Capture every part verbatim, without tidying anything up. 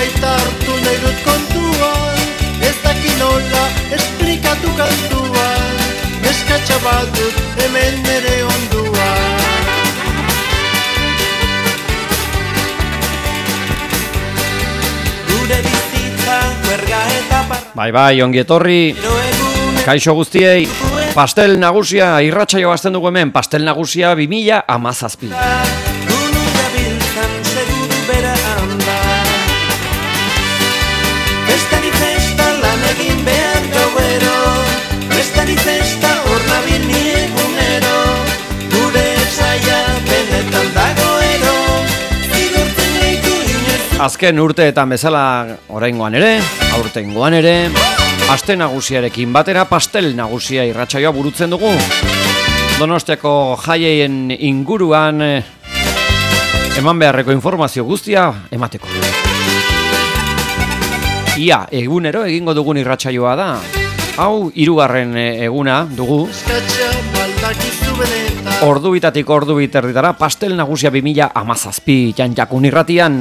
baita hartu nahi dut kontuan, ez daki nola esplikatu kantuan, neskatxa bat dut hemen nere onduan. Gure bizitza huerga eta parra. Bai bai, ongi etorri. Kaixo guztiei, pastel nagusia irratsaio hasten dugu hemen, pastel nagusia bi mila hamazazpi. Gunu gabiltzan seguru bera handa. Festari festa lan egin behar gauero, festari festa hor nabil ni egunero, gure etxaia benetan dagoero, zigortzen leitu inoiz. Azken urteetan bezala oraingoan ere, aurtengoan ere, aste nagusiarekin batera pastel nagusia irratsaioa burutzen dugu. Donostiako jaieien inguruan eh, eman beharreko informazio guztia emateko. Ia, egunero egingo dugun irratsaioa da. Hau hirugarren eguna dugu. Ordubitatik ordubit erditara pastel nagusia bi mila hamazazpi Janjakun irratian.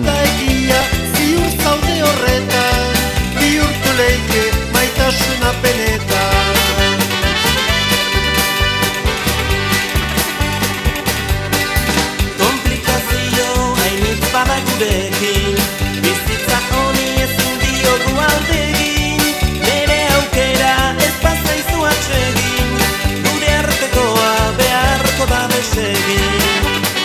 Komplikazio hainitz bada gurekin, bizitza honi ezin diogu alde egin, nere aukera ez bazaizu atsegin, gure artekoa beharko da desegin.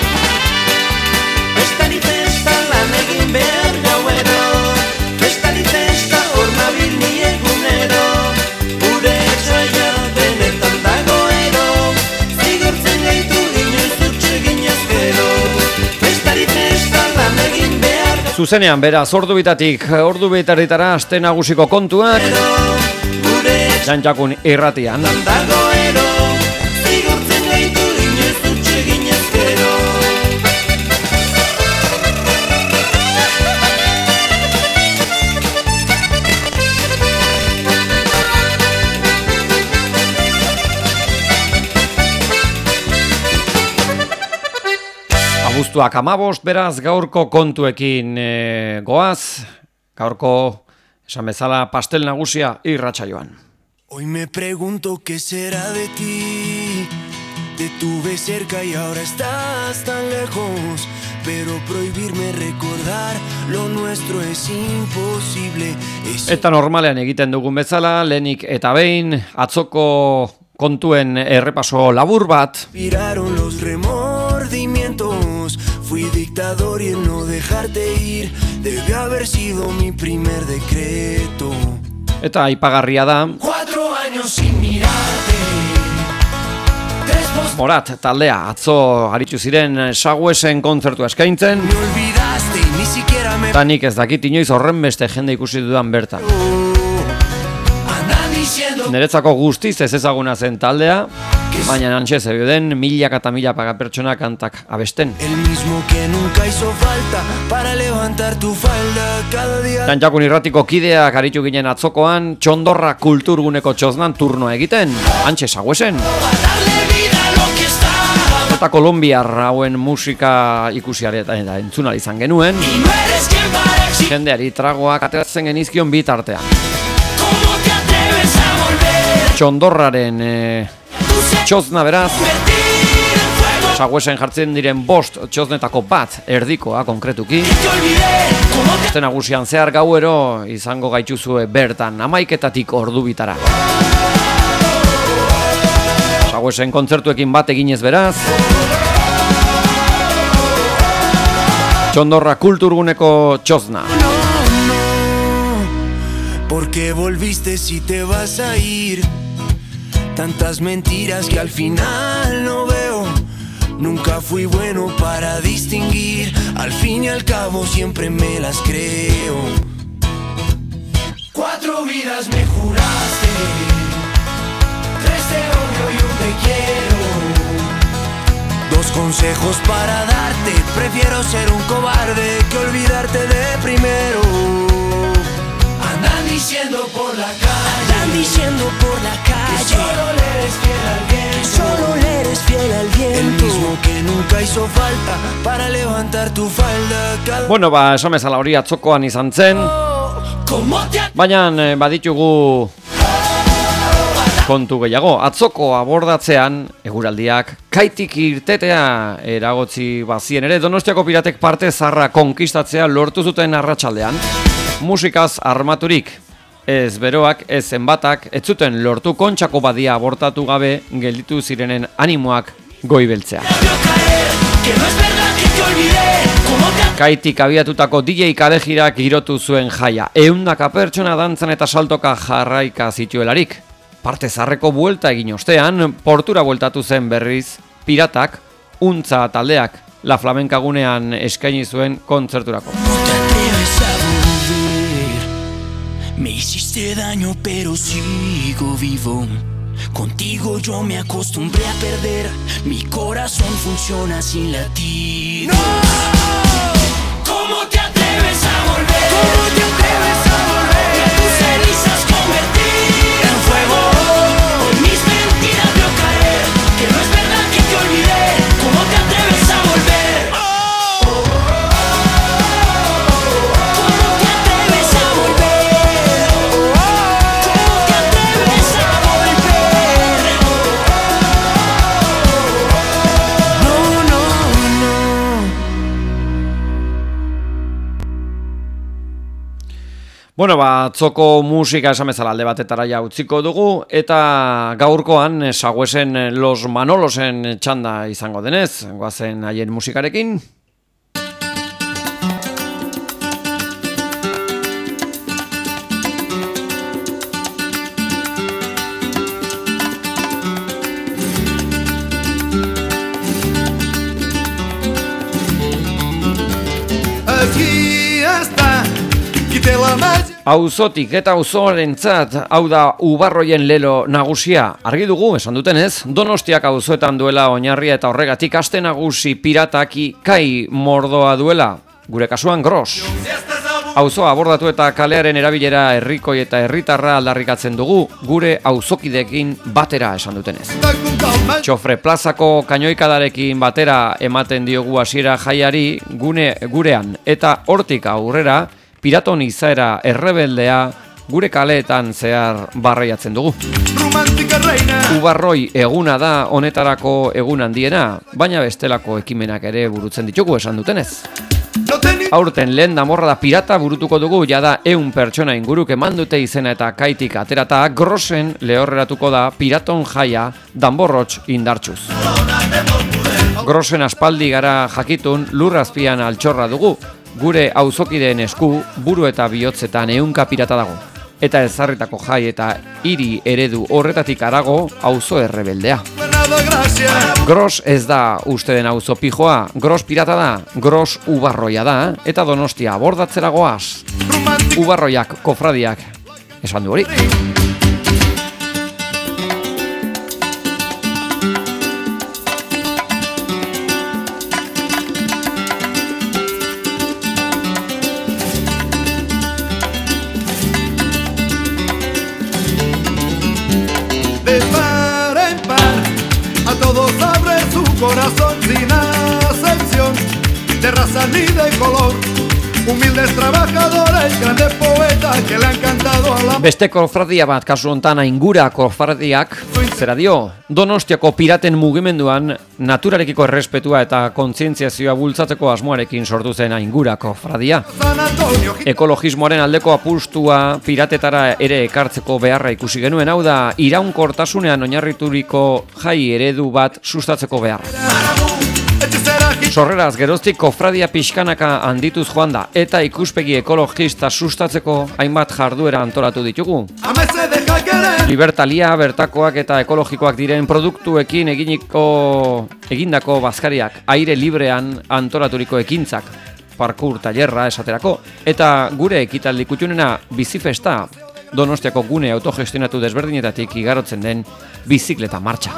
Festari festa lan egin behar gauero, festari festa hor nabil ni egunero, gure etxaia benetan dagoero, zigortzen gaitu inoiz utsegin ezkero. Festari festa lan egin behar Zuzenean beraz ordubitatik ordubiterditara aste nagusiko kontuak Janjakun irratian. dagoero, zigortzen gaitu inoiz utsegin ezkero. Abuztuak hamabost, beraz gaurko kontuekin e, goaz, gaurko esan bezala pastel nagusia irratsaioan. Hoy me pregunto qué será de ti. Te tuve cerca y ahora estás tan lejos. Pero prohibirme recordar lo nuestro es imposible. Es Eta normalean egiten dugun bezala, lehenik eta behin, atzoko kontuen errepaso labur bat. Inspiraron los remordimientos. Fui dictador y el no dejarte ir debe haber sido mi primer decreto. Eta aipagarria da, Cuatro años sin mirarte. Tres post- Morat taldea atzo aritu ziren Saguesen kontzertua eskaintzen, Me olvidaste y ni siquiera me eta nik ez dakit inoiz horren beste jende ikusi dudan bertan. andan diciendo Niretzako guztiz ez ezaguna zen taldea, baina antxe zeuden milaka eta milaka pertsona kantak abesten. el mismo que nunca hizo falta para levantar tu falda cada día. Janjakun irratiko kideak aritu ginen atzokoan, Txondorra kulturguneko txoznan turnoa egiten, antxe Saguesen. Darle vida a lo que está. Eta kolombiar hauen musika ikusiare eta entzunal izan genuen, Y no eres quien para exigir. jendeari tragoak ateratzen genizkion bitartean. ¿Cómo te atreves a volver? Txondorraren e, Tú se txozna beraz, convertir en fuego. Saguesen jartzen diren bost txoznetako bat erdikoa konkretuki. Te olvidé. ¿Cómo te Aste nagusian zehar gauero izango gaituzue bertan hamaiketatik ordu bitara. Saguesen kontzertuekin bat eginez beraz, Txondorra kulturguneko txozna. no, no? ¿Por qué volviste si te vas a ir? Tantas mentiras que al final no veo. Nunca fui bueno para distinguir. Al fin y al cabo siempre me las creo. Cuatro vidas me juraste, tres de odio y un te quiero. Dos consejos para darte. Prefiero ser un cobarde que olvidarte de primero. Andan diciendo por la calle, andan diciendo por la calle, que solo le eres fiel al viento, que solo le eres eres fiel al viento, el mismo que nunca hizo falta para levantar tu falda. Cada... Bueno, ba, esan bezala hori atzokoan izan zen, baina eh, baditugu kontu gehiago. Atzoko abordatzean, eguraldiak kaitik irtetea eragotzi bazien ere, Donostiako piratek parte zarra konkistatzea lortu zuten arratsaldean. Musikaz armaturik, ez beroak, ez zenbatak, ez zuten lortu Kontxako badia abortatu gabe gelditu zirenen animoak goibeltzea. Kaitik abiatutako D J Kalejirak girotu zuen jaia, ehundaka pertsona dantzan eta saltoka jarraika zituelarik. Parte zarreko buelta egin ostean, portura bueltatu zen berriz, piratak, untza taldeak, La Flamenca gunean eskaini zuen kontzerturako. Me hiciste daño pero sigo vivo. Contigo yo me acostumbré a perder. Mi corazón funciona sin latir. ¡No! ¿Cómo te atreves a volver? ¿Cómo te atreves a volver? Y tus cenizas convertir en fuego. Hoy mis mentiras veo caer. Que no es verdad que te olvidé. ¿Cómo te atreves a volver? ¿Cómo te atreves a volver? ¿Cómo te atreves a volver? No, no, no. Bueno, ba, atzoko musika esan bezala alde batetara ja utziko dugu, eta gaurkoan Sagüesen Los Manolosen txanda izango denez, goazen haien musikarekin. Aquí está, quité la magia. Auzotik eta auzoarentzat, hau da Ubarroien lelo nagusia. Argi dugu, esan dutenez, Donostiak auzoetan duela oinarria eta horregatik aste nagusi pirataki kai mordoa duela, gure kasuan Gros. Auzoa abordatu eta kalearen erabilera herrikoi eta herritarra aldarrikatzen dugu, gure auzokideekin batera esan dutenez. Txofre plazako kainoikadarekin batera ematen diogu hasiera jaiari gune gurean, eta hortik aurrera piraton izaera errebeldea gure kaleetan zehar barreiatzen dugu. Ubarroi eguna da honetarako egun handiena, baina bestelako ekimenak ere burutzen ditugu esan dutenez. Aurten lehen damorra da pirata burutuko dugu, jada ehun pertsona inguruk eman dute izena eta kaitik aterata Grosen lehorreratuko da piraton jaia danborrotx indartsuz. Grosen aspaldi gara jakitun lurrazpian altxorra dugu, gure auzokideen esku buru eta bihotzetan ehunka pirata dago. Eta ezarritako jai eta hiri eredu horretatik harago auzo errebeldea. Gros ez da uste den auzo pijoa, Gros pirata da, Gros Ubarroia da, eta Donostia abordatzera goaz. Ubarroiak, kofradiak, esan du hori. Corazón sin acepción de raza ni de color, humildes trabajadores, grandes poetas que le han cantado a la... Beste kofradia bat kasu hontan Aingura kofradiak, zera dio, Donostiako piraten mugimenduan naturarekiko errespetua eta kontzientziazioa bultzatzeko asmoarekin sortu zen Aingura kofradia. Ekologismoaren aldeko apustua piratetara ere ekartzeko beharra ikusi genuen, hau da iraunkortasunean oinarrituriko jai eredu bat sustatzeko beharra. Sorreraz geroztik kofradia pixkanaka handituz joan da, eta ikuspegi ekologista sustatzeko hainbat jarduera antolatu ditugu. Libertalia, bertakoak eta ekologikoak diren produktuekin eginiko, egindako bazkariak, aire librean antolaturiko ekintzak, parkour tailerra esaterako, eta gure ekitaldi kutxunena bizifesta, Donostiako gune autogestionatu desberdinetatik igarotzen den bizikleta martxa.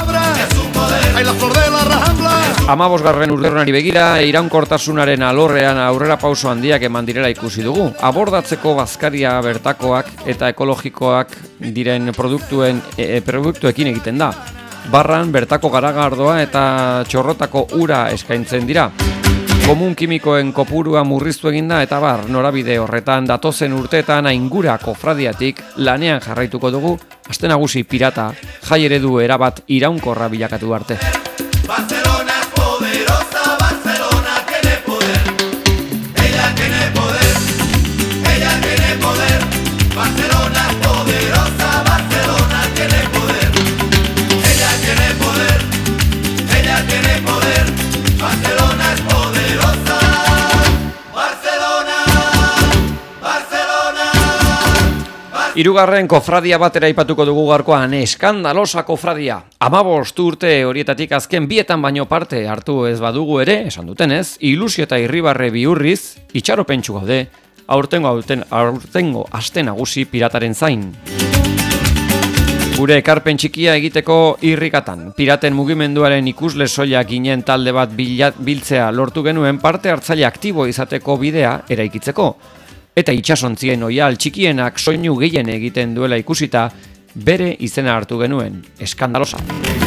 Hamabosgarren urteurrenari begira, iraunkortasunaren alorrean aurrera pauso handiak eman direla ikusi dugu. Abordatzeko bazkaria bertakoak eta ekologikoak diren produktuen, e, produktuekin egiten da. Barran bertako garagardoa eta txorrotako ura eskaintzen dira. Komun kimikoen kopurua murriztu eginda eta bar, norabide horretan datozen urteetan Aingura kofradiatik lanean jarraituko dugu Aste Nagusi pirata jai eredu erabat iraunkorra bilakatu arte. Barcelona es poderosa, Barcelona tiene poder. Ella tiene poder, ella tiene poder. Barcelona es poderosa, Barcelona tiene poder. Ella tiene poder, ella tiene poder. Barcelona es poderosa. Barcelona, Barcelona. Hirugarren kofradia batera aipatuko dugu gaurkoan, eskandalosa kofradia. Hamabost urte horietatik azken bietan baino parte hartu ez badugu ere, esan dutenez, ilusio eta irribarre bihurriz, itxaropentsu gaude, aurtengo, aurten, aurtengo Aste Nagusi pirataren zain. Gure ekarpen txikia egiteko irrikatan, piraten mugimenduaren ikusle soila ginen talde bat bilat, biltzea lortu genuen parte hartzaile aktibo izateko bidea eraikitzeko. Eta itsasontzien oial txikienak soinu gehien egiten duela ikusita, bere izena hartu genuen, eskandalosa.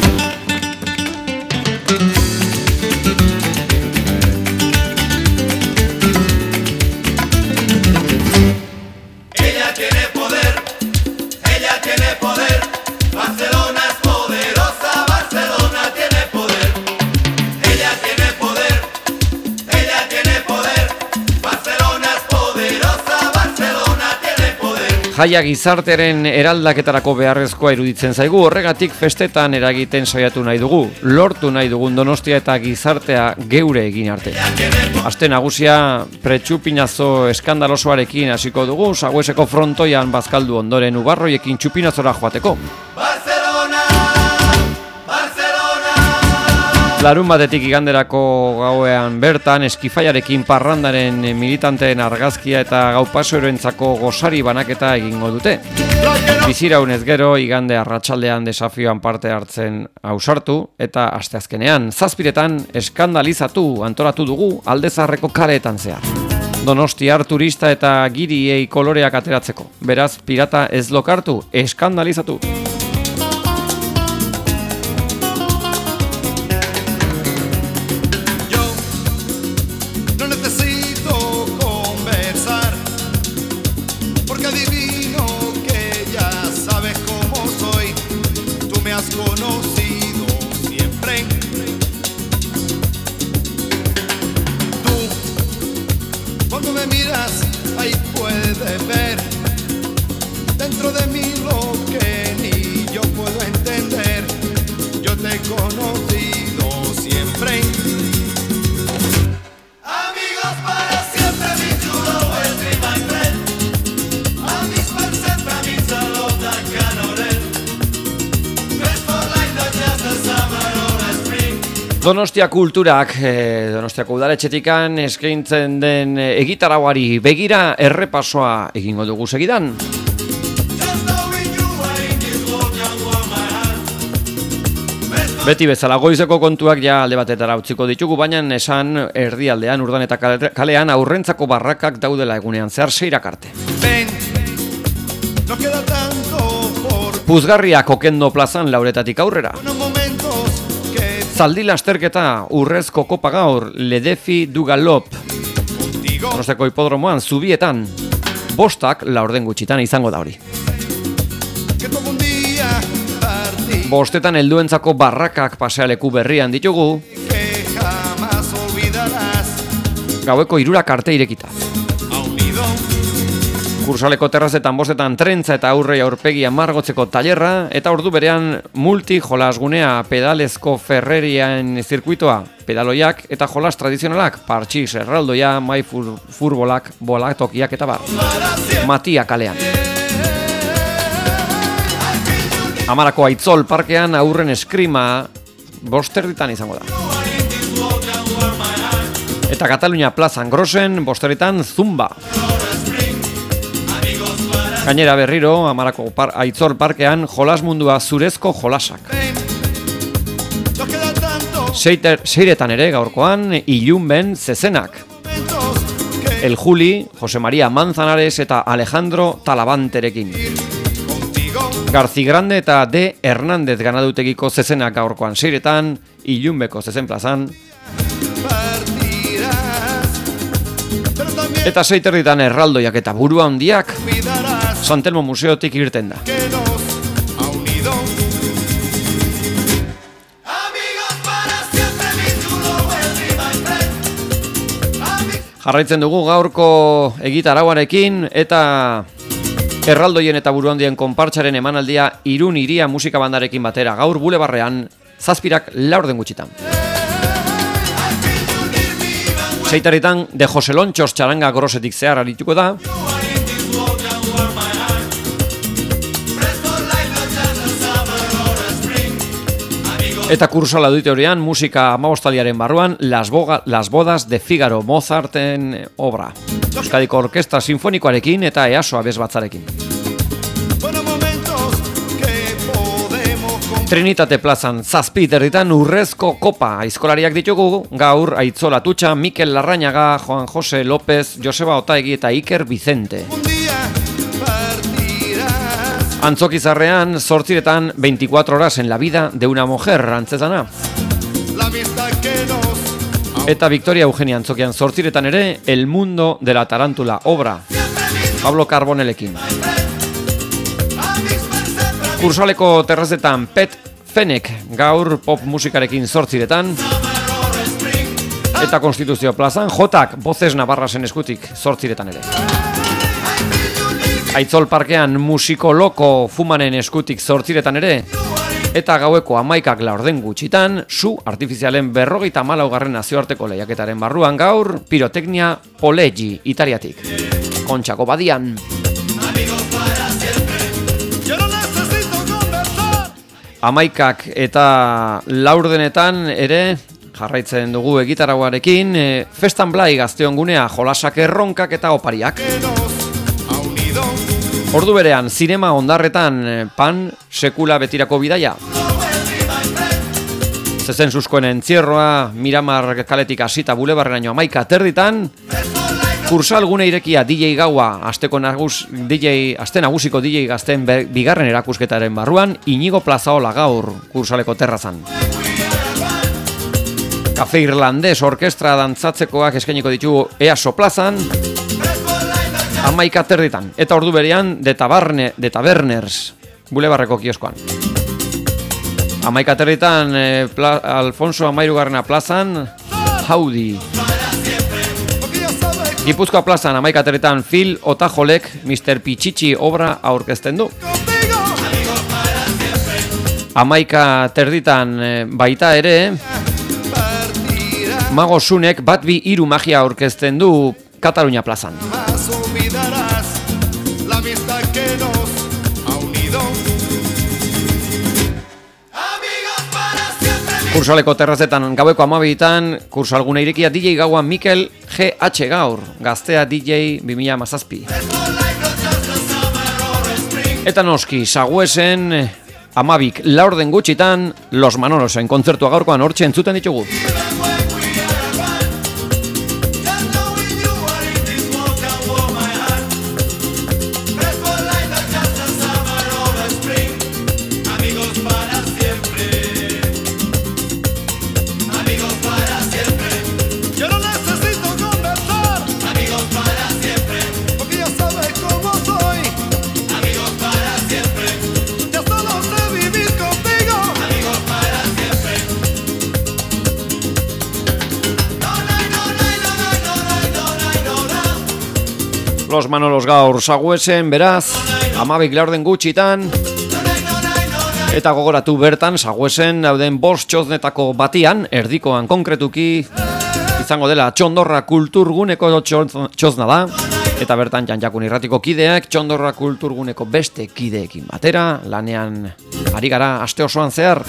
Ella tiene poder, ella tiene poder. Barcelona es poderosa, Barcelona tiene poder. Ella tiene poder, ella tiene poder. Barcelona es poderosa, Barcelona tiene poder. Jaia gizartearen eraldaketarako beharrezkoa iruditzen zaigu, horregatik festetan eragiten saiatu nahi dugu, lortu nahi dugun Donostia eta gizartea geure egin arte. Aste Nagusia pretxupinazo eskandalosoarekin hasiko dugu, Sagueseko frontoian bazkaldu ondoren ubarroiekin txupinazora joateko. Barcelona, Barcelona. Larun batetik iganderako gauean bertan, eskifaiarekin parrandaren militanteen argazkia eta gau pasoeroentzako gosari banaketa egingo dute. Biziraunez gero, igande arratsaldean desafioan parte hartzen ausartu eta asteazkenean, zazpiretan eskandalizatu antolatu dugu Aldezarreko kareetan zehar. Donostiar turista eta giriei koloreak ateratzeko. Beraz, pirata ez lokartu, eskandalizatu. No necesito conversar, porque adivino que ya sabes cómo soy. Tú me has conocido siempre. Tú, cuando me miras, ahí puedes ver dentro de mí lo que ni yo puedo entender. Yo te he conocido siempre. Amigos para siempre, mi chulo, will be my friend. Amics per sempre, amics a l'Ota Canorel. Best for life, not just the summer or the spring. Donostia kulturak, eh, Donostiako udaletxetikan eskaintzen den eh, egitarauari begira errepasoa egingo dugu segidan. Just knowing you are in this world, young warm my heart. Best for Beti bezala goizeko kontuak ja alde batetara utziko ditugu, baina esan erdialdean, urdan eta kale- kalean aurrentzako barrakak daudela egunean zehar seirak arte. Ven, no queda tanto por Puzgarriak Okendo plazan lauretatik aurrera. unos momentos que Zaldi lasterketa urrezko kopa gaur, Ledefi du Galop, contigo Donostiako hipodromoan zubietan, bostak laurden gutxitan izango da hori. que todo un día partí, Bostetan helduentzako barrakak pasealeku berrian ditugu, que jamás olvidarás. gaueko hirurak arte irekita. A unido, Kursaleko terrazetan bostetan trentza eta aurrei aurpegia margotzeko tailerra, eta ordu berean multi jolasgunea pedalezko ferrerian zirkuitoa, pedaloiak eta jolas tradizionalak, partxiz erraldoia, mai fur, furbolak, bolatokiak eta bar. Matia kalean. Amarako Aitzol parkean aurren eskrima bosterditan izango da. Eta Katalunia plazan Grosen bosterditan zumba. Gainera berriro, Amarako par, Aitzol parkean jolas mundua zurezko jolasak. no queda tanto Seiter, seiretan ere gaurkoan ilunben zezenak. momentos que El Juli, Jose María Manzanares eta Alejandro Talabanterekin. contigo Garzi Grande eta D. Hernández ganadutegiko zezenak gaurkoan seiretan, Ilunbeko zezen plazan. Eta seiterritan erraldoiak eta burua handiak San Telmo museotik irten da. Jarraitzen dugu gaurko egitarauarekin eta erraldoien eta buruhandien konpartsaren emanaldia Irun Iria musika bandarekin batera gaur bulebarrean zazpirak laurden gutxitan. Seitaritan de Jose Lontxos txaranga gorosetik zehar arituko da. Eta kursala dute horrean musika amabostaliaren barruan Las, Boga, Las Bodas de Figaro Mozarten obra. Euskadiko Orkestra Sinfonikoarekin eta EASO abesbatzarekin. Trinitate plazan zazpi territan urrezko kopa aizkolariak ditugu gaur Aitzola Tutxa, Mikel Larrañaga, Juan Jose López, Joseba Otaegi eta Iker Vicente. Antzokizarrean zortziretan veinticuatro horas en la vida de una mujer antzezana. Eta Victoria Eugenia Antzokian zortziretan ere El mundo de la tarántula obra Pablo Carbonelekin. Kursaleko terrazetan Pet Fenek gaur pop musikarekin zortziretan. Eta Konstituzio plazan Jotak Voces Navarrasen eskutik zortziretan ere. Aitzol parkean Musiko Loko Fumanen eskutik zortziretan ere. Eta gaueko amaikak laurden gutxitan Su artifizialen berrogeita malaugarren nazioarteko lehiaketaren barruan gaur Piroteknia Polegi Italiatik. Kontxako badian. Amaikak eta laurdenetan ere jarraitzen dugu egitarauarekin e, Festan Blai Gazteon gunea jolasak erronkak eta opariak. Ordu berean zinema ondarretan Pan sekula betirako bidaia. Zezen suskoen entzierroa Miramar kaletik hasita bulebarrenaino amaika terditan. Kursal gune irekia D J gaua, asteko nagus, D J, aste nagusiko D J gazten bigarren erakusketaren barruan, Inigo Plazaola gaur kursaleko terrazan. Kafe Irlandes orkestra dantzatzekoak eskainiko ditugu EASO plazan, amaika terditan, eta ordu berean de, tabarne, de Taberners, bulebarreko kioskoan. Amaika terditan, eh, pla, Alfonso Amairugarrena plazan, Haudi. Gipuzkoa plazan amaika terditan Phil Otajolek mister Pichichi obra aurkezten du. Amaika terditan baita ere Mago Sunek bat bi hiru magia aurkezten du Katalunia plazan. Kursaleko terrazetan gaueko amabitan, kursalgune irekia D J gaua Mikel G H gaur, gaztea D J bi mila hamazazpi. Eta noski, Saguesen amabik laurden gutxitan, Los Manolosen kontzertua gaurkoan hortxe entzuten ditugu. Los Manolos gaur Saguesen, beraz, amabik laurden gutxitan, eta gogoratu bertan Saguesen dauden bost txoznetako batian, erdikoan konkretuki, izango dela Txondorra kulturguneko txozna da, eta bertan Janjakun irratiko kideak, Txondorra kulturguneko beste kideekin batera, lanean ari gara aste osoan zehar.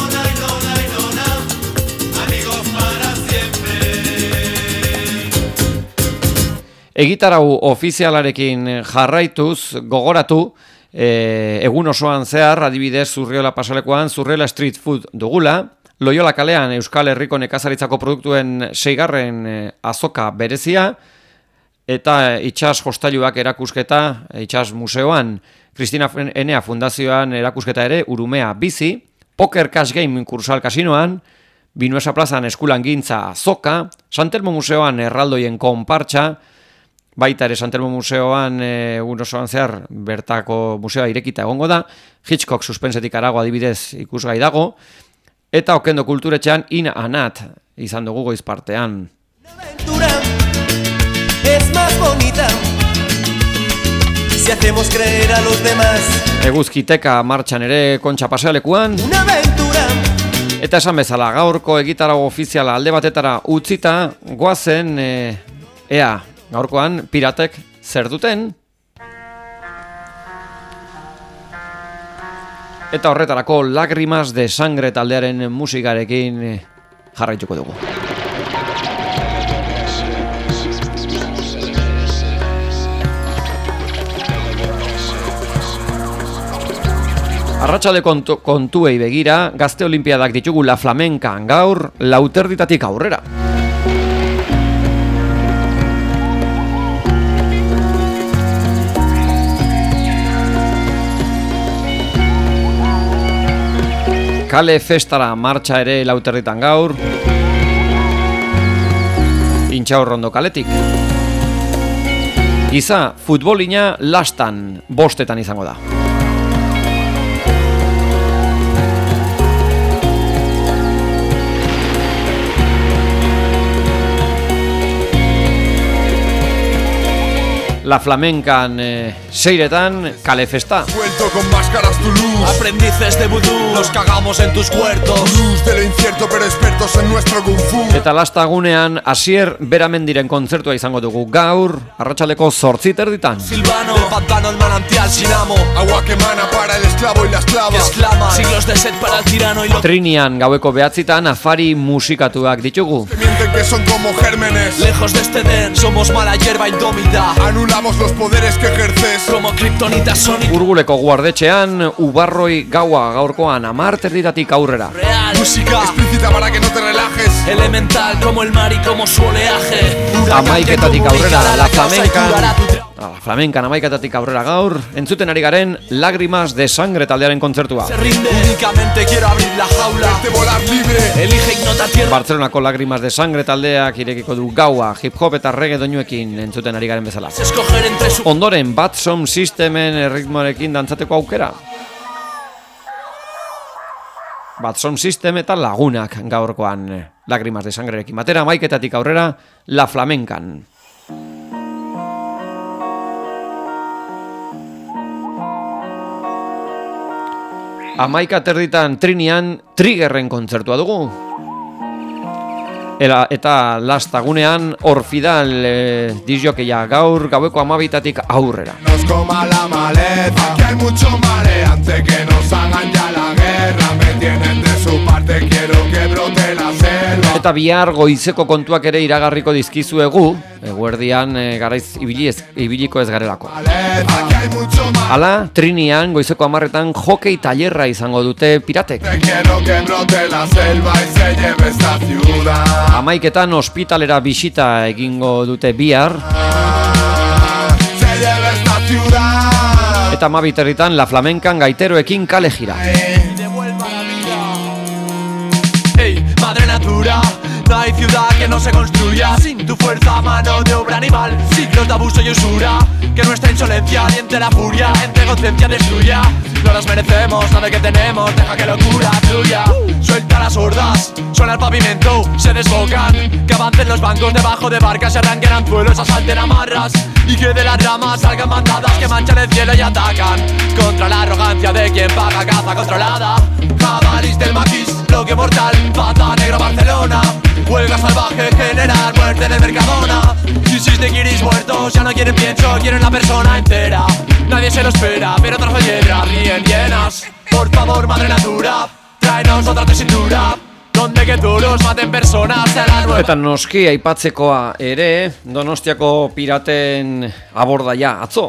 Egitarau ofizialarekin jarraituz, gogoratu, e, egun osoan zehar, adibidez Zurriola pasalekoan, Zurriola Street Food dugula, Loiola kalean Euskal Herriko nekazaritzako produktuen seigarren e, azoka berezia, eta itsas jostailuak erakusketa, itsas museoan, Cristina Enea Fundazioan erakusketa ere, Urumea bizi, Poker Cash Game kursal kasinoan, Binuesa plazan eskulan gintza zoka, Santelmo Museoan erraldoien konpartxa, baita ere Santelmo Museoan egun osoan zehar bertako museoa irekita egongo da, Hitchcock suspensetik arago adibidez ikusgai dago, eta Okendo Kulturetxean In Anat izan dugu goiz partean. Es más bonita si hacemos creer a los demás. Eguzkiteka martxan ere Kontxa pasealekuan. Una aventura. Eta esan bezala, gaurko egitarago ofiziala alde batetara utzita, goazen, e, ea, gaurkoan piratek zer duten. Eta horretarako Lágrimas de Sangre taldearen musikarekin jarraituko dugu. Arratsalde kontu, kontuei begira, Gazte Olimpiadak ditugu La Flamencan gaur, lauterditatik aurrera. Kale festara martxa ere lauterditan gaur, Intxaurrondo kaletik. Giza, futbolina lastan, bostetan izango da. La Flamencan eh, seiretan, kale festa. Vuelto con máscaras tu luz. Aprendices de vudú, nos cagamos en tus huertos. Luz de lo incierto pero expertos en nuestro kung fu. Eta lastagunean Asier Beramendiren kontzertua izango dugu gaur, arratsaldeko zortzi terditan. Silvano, del pantano el manantial sin amo. Agua que mana para el esclavo y la esclava. Que exclama, siglos de sed para el tirano y lo... Trinian gaueko behatzitan afari musikatuak ditugu. Que mienten que son como gérmenes. Lejos de este den, somos mala hierba indómita. Anulamos los poderes que ejerces. Como kriptonita sónica. Urguleko guardetxean, Ubarroi gaua gaurkoan amar terditatik aurrera. Real, música Explícita para que no te relajes. elemental como el mar y como su oleaje. Amaiketatik aurrera, La Flamencan. La Flamencan amaiketatik aurrera gaur, entzuten ari garen Lágrimas de Sangre taldearen kontzertua. Se rinde, únicamente quiero abrir la jaula. De volar libre. Elige ignota tierra. Bartzelonako Lágrimas de Sangre taldeak irekiko du gaua, hip-hop eta reggae doinuekin entzuten ari garen bezala. Escoger entre su... Ondoren, Bad Sound Systemen erritmoarekin dantzateko aukera. Bad Sound System eta Lagunak gaurkoan Lágrimas de Sangrerekin batera, amaiketatik aurrera, La Flamencan. Amaika terditan Trinian Triggerren kontzertua dugu. Era, eta lastagunean Orfidal eh, disjokeia gaur gaueko amabitatik aurrera. Nos coma la maleza. Aquí hay mucho maleante que nos hagan ya la guerra. Me tienen de su parte, quiero que brote la selva. Eta bihar goizeko kontuak ere iragarriko dizkizuegu, eguerdian e, garaiz ibili ez, ibiliko ez garelako. Aquí hay mucho maleante. Hala, Trinian goizeko hamarretan hokei tailerra izango dute piratek. Quiero que brote la selva y se lleve esta ciudad. Amaiketan ospitalera bisita egingo dute bihar. Se lleve esta ciudad. Eta amabiterritan La Flamencan gaiteroekin kale jira. Hey, madre natura, no hay ciudad que no se construya sin tu fuerza, mano de obra animal, siglos de abuso y usura. Que nuestra insolencia aliente la furia, entre conciencia destruya. No nos merecemos nada que tenemos, deja que locura fluya. Suelta las hordas, suena el pavimento, se desbocan. Que avancen los bancos debajo de barcas, se arranquen anzuelos, asalten amarras. Y que de las ramas salgan bandadas que manchan el cielo y atacan. Contra la arrogancia de quien paga caza controlada. Jabalís del maquis, bloque mortal, pata negra Barcelona. Huelga salvaje, generar muerte de Mercadona. Crisis de guiris muertos, ya no quieren pienso, quieren la persona entera. Nadie se lo espera, pero trajo hiedra, ríen llenas. Por favor, madre natura, tráenos otra tu cintura. esconde que tú los maten personas a la nueva. Eta noski aipatzekoa ere, Donostiako piraten abordaia atzo.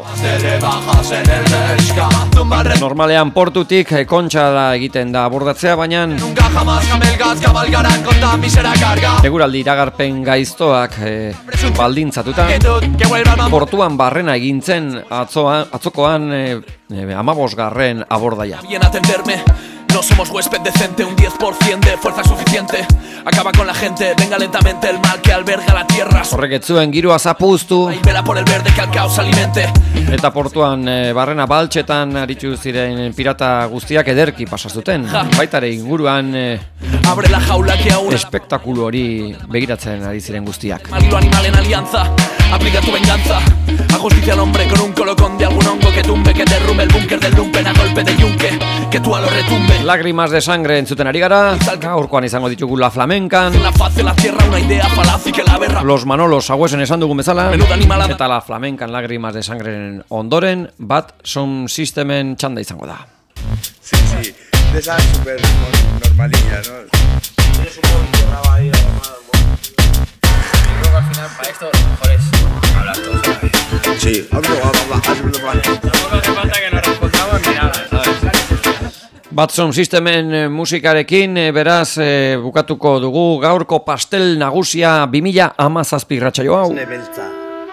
Normalean portutik eh, kontxara egiten da abordatzea, baina Nunca jamás camelgas cabalgarán con tan misera carga. eguraldi iragarpen gaiztoak eh, baldintzatuta Que vuelva el mambo. portuan barrena egintzen atzoa, atzokoan eh, eh, amabosgarren abordaia. Bien atenderme. No somos huésped decente, un diez por ciento de fuerza suficiente. Acaba con la gente, venga lentamente el mal que alberga la tierra. Horrek ez zuen giroa zapuztu Y vela por el verde que al caos alimente. eta portuan eh, barrena baltxetan aritu ziren pirata guztiak ederki pasazuten. Baitare inguruan eh, Abre la jaula que aún espektakulu hori begiratzen ari ziren guztiak. Malilo animal en alianza. Aplica tu venganza. A justicia al hombre con un colocón de algún hongo que tumbe, que derrumbe el búnker del lumpen a golpe de yunque. Que tú a lo retumbe. Lágrimas de sangre entzuten ari gara, gaurkoan izango ditugu La Flamencan, En la faz de la tierra una idea falaz y que la berra. Los Manolos hauesen esan dugun bezala, Menuda animalada. eta La Flamencan Lágrimas de sangreren ondoren, bat Sound Systemen txanda izango da. Sí, sí, de esa super normalilla, ¿no? Tienes un buen cerrado ahí, armado, creo que al final para esto lo mejor es hablar todos a la vez. Sí, vamos, vamos, vamos, vamos. Tampoco hace falta que nos respondamos ni nada, ¿sabes? Bat Sound Systemen eh, musikarekin, eh, beraz, eh, bukatuko dugu gaurko pastel nagusia bi mila hamazazpi irratsaio hau. Nebeltza.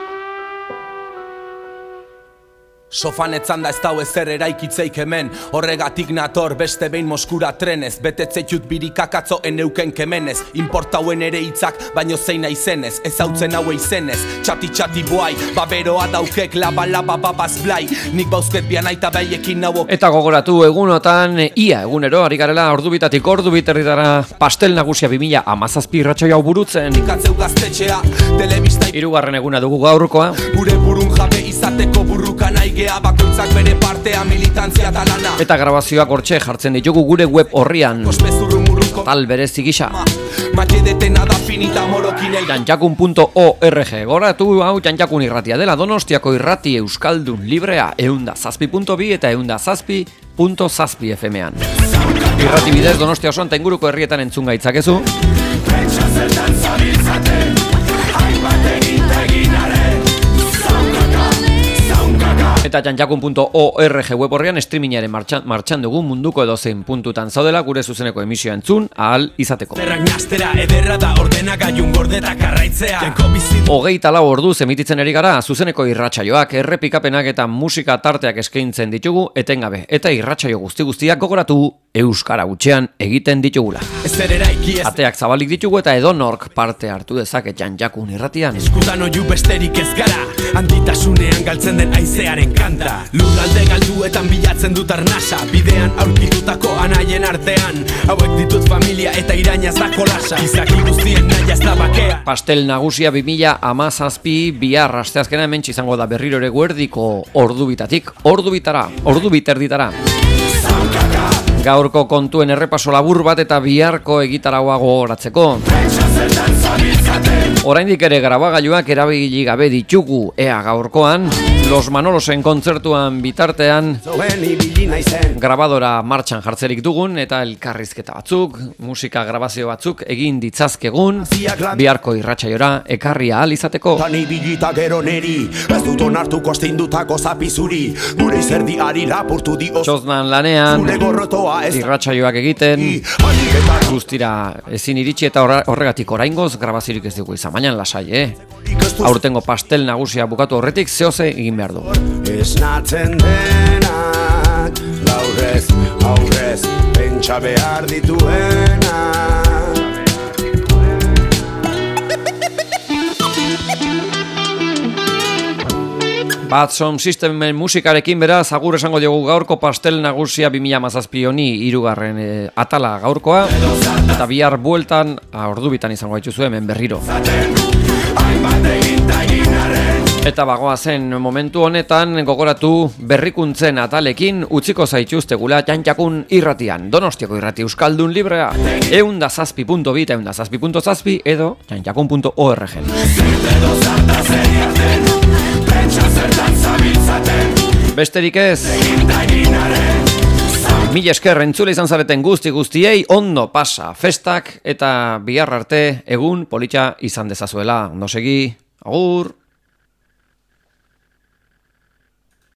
Sofan etzan da ez dau ezer eraikitzeik hemen. Horregatik nator beste behin Moskura trenez. Betetzeitut birikakatzo eneuken kemenez. Importauen ere hitzak baino zein naizenez. Ez hautzen haue izenez, txati txati boai. Baberoa daukek laba laba babaz blai. Nik bauzket bian aita baiekin nago. Eta gogoratu egunotan, eh, ia egunero, ari garela ordubitatik ordubiterritara pastel nagusia bi mila hamazazpi irratsaio hau burutzen. Katzeu gaztetxea, telebista Hirugarren eguna dugu gaurkoa. gure burun jabe izateko burruka nahi gea. Bakoitzak bere partea militantzia talana. Eta grabazioak hortxe jartzen ditugu gure web horrian. Ospezurru muruko Tal berezi gisa. Makedetena da finita morokin el jantjakun punto org. Goratu hau Jantjakun irratia dela, Donostiako irrati euskaldun librea eunda zazpi puntu bi eta eunda zazpi puntu zazpi F M-an. Irrati bidez Donostia osoan eta inguruko herrietan entzun gaitzakezu. Eta jantjakun puntu org web horrean streamingaren martxan, martxan dugu munduko edozein puntutan zaudela gure zuzeneko emisioa entzun ahal izateko. Zerrak nastera ederra da ordenagailun gordeta karraitzea. Janko bizi Hogeita lau orduz emititzen ari gara zuzeneko irratsaioak, errepikapenak eta musika tarteak eskaintzen ditugu etengabe. Eta irratsaio guzti guztiak gogoratu euskara hutsean egiten ditugula. ezer eraiki ez Ateak zabalik ditugu eta edonork parte hartu dezake Jantjakun irratian. eskutan oiu besterik ez gara. Handitasunean galtzen den aizearen kanta. Lurralde galduetan bilatzen dut arnasa. Bidean aurkitutako anaien artean. Hauek ditut familia eta irainaz da kolasa. Izaki guztien naia ez da bakea. Pastel nagusia bi mila hamazazpi bihar asteazkena hementxe izango da berriro ere guerdiko ordubitatik ordubitara, ordubiterditara. Gaurko kontuen errepaso labur bat eta biharko egitaragoa gogoratzeko. Oraindik ere grabagailuak erabili gabe ditugu, ea gaurkoan Los Manolosen kontzertuan bitartean grabadora martxan jartzerik dugun eta elkarrizketa batzuk, musika grabazio batzuk egin ditzazkegun biharko irratsaiora ekarri ahal izateko. Tani bilita gero neri, ez dut onartuko astindutako zapizuri, gure izerdiari lapurtu dio Txoznan lanean, zure gorrotoa ez irratsaioak egiten, Aliketa guztira ezin iritsi eta horra- horregatik oraingoz grabazirik ez dugu izan, baina lasai, eh? Aurtengo pastel nagusia bukatu horretik zehoze egin behar du. esnatzen denak, aurrez, aurrez, pentsa behar dituena. Bat Sound Systemen musikarekin beraz agur esango diogu gaurko pastel nagusia bi mila hamazazpi honi hirugarren e, atala gaurkoa eta bihar bueltan a, ordubitan izango gaituzu hemen berriro. Eta bagoa zen momentu honetan gogoratu berrikuntzen atalekin utziko zaituztegula Jantjakun irratian, Donostiako irrati euskaldun librea eunda zazpi puntu bi eta eunda zazpi puntu zazpi edo jantjakun puntu org. Besterik ez Mila esker entzule izan zareten guzti guztiei, ondo pasa festak eta bihar arte egun polita izan dezazuela. Ondo segi, agur!